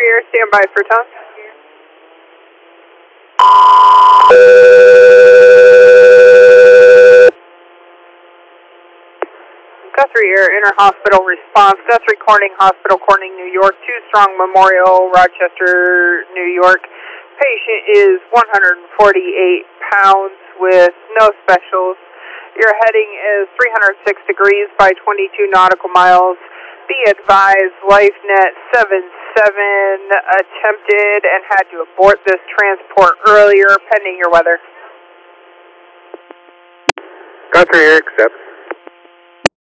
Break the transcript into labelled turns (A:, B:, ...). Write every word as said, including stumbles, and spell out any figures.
A: here, stand by for Tom. Guthrie Air Inter-Hospital Response, Guthrie Corning Hospital, Corning, New York, Two Strong Memorial, Rochester, New York. Patient is one hundred forty-eight pounds with no specials. Your heading is three hundred six degrees by twenty-two nautical miles. Be advised, LifeNet seven seven attempted and had to abort this transport earlier pending your weather.
B: Guthrie Air, accept.